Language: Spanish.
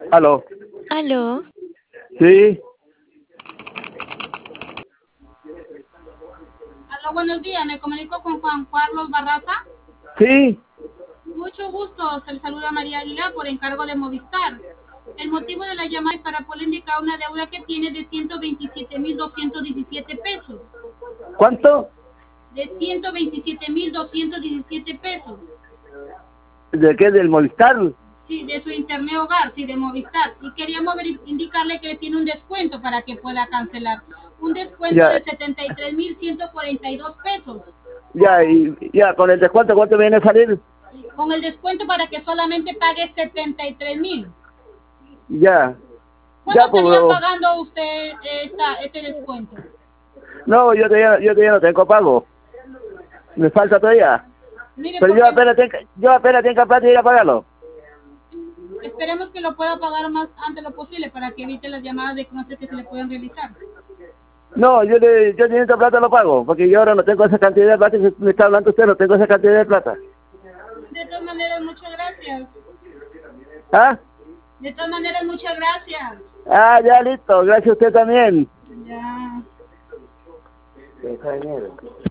Aló. Aló, Sí, Aló, buenos días. Me comunico con Juan Carlos Barraza. sí. Mucho gusto. Se le saluda María Aguilar por encargo de Movistar. El motivo de la llamada es para poder indicar una deuda que tiene de 127.217 pesos. ¿Cuánto? De 127.217 pesos. ¿De qué? ¿Del Movistar? Sí, de su internet hogar, sí, de Movistar. Y queríamos indicarle que tiene un descuento para que pueda cancelar. Un descuento Ya, de 73.142 pesos. ya, y ya, con el descuento, ¿cuánto viene a salir? Con el descuento para que solamente pague 73.000. Ya, ¿Cuándo ya, pues, estaría bro. pagando usted este descuento? No, yo todavía no tengo pago. Me falta todavía. Mire, Pero porque yo apenas tengo plata y ir a pagarlo. esperemos que lo pueda pagar más antes lo posible para que evite las llamadas de conocer que se le pueden realizar. No, yo teniendo plata lo pago, porque yo ahora no tengo esa cantidad de plata que me está hablando usted, no tengo esa cantidad de plata. De todas maneras, muchas gracias. ¿Ah? De todas maneras, muchas gracias. Ah, ya, listo. Gracias a usted también. Ya.